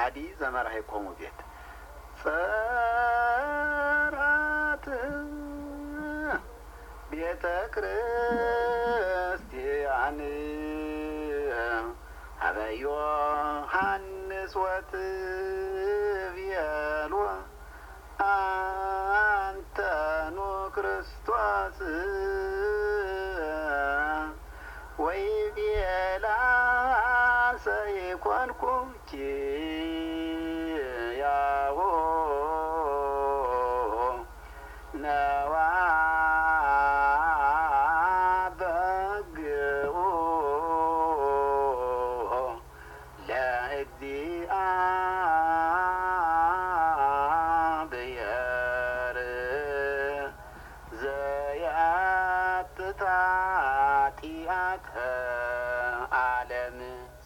አዲ ዘመርሃይኮሙ ቤት ጸራት ቤተ ክርስቲያን አበ ዮሐንስ ወትቤሎ አንተኑ ክርስቶስ ወይቤላ ሰይኮንኩ ኪያሆ ነዋ በግኡ ለእግዚአብሔር